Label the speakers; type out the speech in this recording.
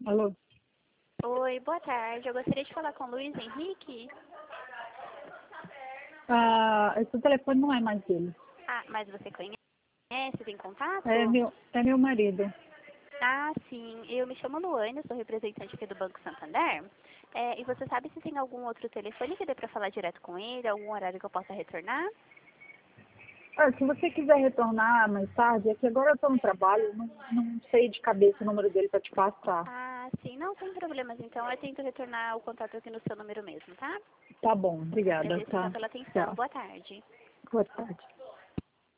Speaker 1: Alô?
Speaker 2: Oi, boa tarde. Eu gostaria de falar com o Luiz Henrique.
Speaker 1: Esse telefone não é mais dele.
Speaker 2: Ah, mas você conhece, tem contato?
Speaker 1: É meu marido.
Speaker 2: Ah, sim. Eu me chamo Luane, sou representante aqui do Banco Santander. E você sabe se tem algum outro telefone que dê para falar direto com ele, algum horário que eu possa retornar?
Speaker 1: Se você quiser retornar mais tarde, é que agora eu estou no trabalho, não sei de cabeça o número dele para te passar.
Speaker 2: Ah, sim. Não tem problemas. Então eu tento retornar o contato aqui no seu número mesmo, tá?
Speaker 1: Tá bom, obrigada,
Speaker 2: Agradeço então
Speaker 1: tá?
Speaker 2: pela atenção.
Speaker 1: Tchau.
Speaker 2: Boa tarde.
Speaker 1: Boa tarde.